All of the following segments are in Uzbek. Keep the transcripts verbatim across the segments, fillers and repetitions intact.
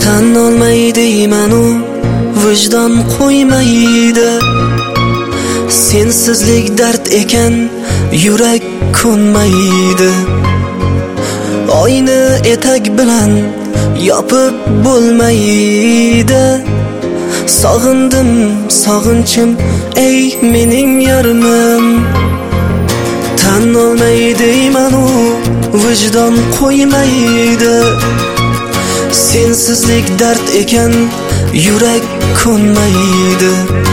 Tan olmaydi manu vijdon qo'ymaydi. Sensizlik dard ekan, yurak ko'nmaydi. Oyni etak bilan yopib bo'lmaydi. Sog'indim, sog'inchim, ey mening yarimim. Tan olmaydi manu vijdon qo'ymaydi. Sensizlik dard ekan, yurak ko'nmaydi.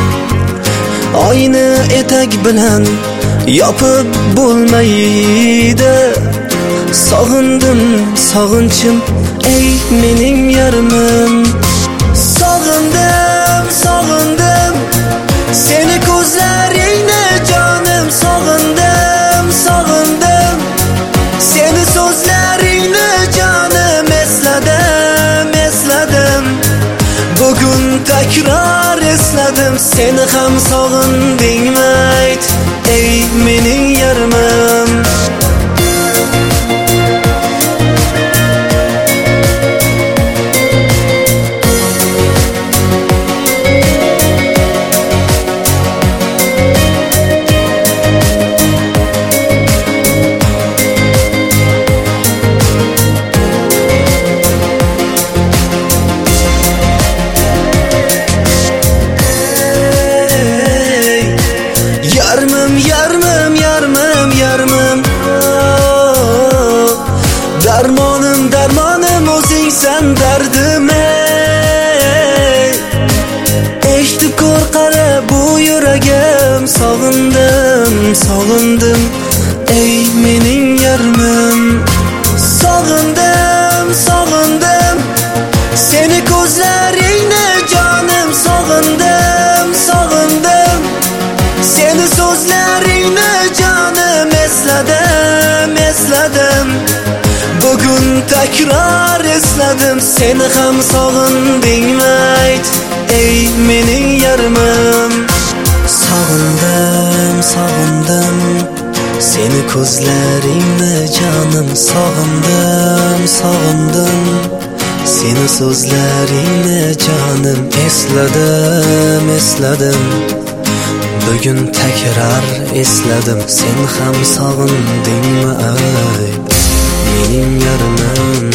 Oyni etak bilan yopib bo'lmaydi. Sog'indim, sog'inchim, ey mening yarimim. Sog'indim, sog'indim seni ko'zlaringni jonim. Sog'indim, sog'indim seni so'zlaringni jonim. Esladim, esladim bugun takror esladim. Seni ham sog'indingmi ayt, ey mening yarimim. Yarmim, yarmim, yarmim, yarmim, oh, darmonim, darmonim o'zingsan dardim. Ey eshitib ko'r qara bu yuragim. Sog'indim, sog'indim, ey mening yarimim. Sog'indim, sog'indim seni ko'zlaringni jonim. Sog'indim, sog'indim seni so'zlaringni jonim. Esladim, esladim bugun takror esladim. Seni ham sog'indingmi ayt, ey mening yarimim. Sog'indim, sog'indim seni ko'zlaringni jonim. Sog'indim, sog'indim seni so'zlaringni jonim. Esladim, esladim bugun takrar esladim. Sen ham sog'indingmi ay mening yarimim.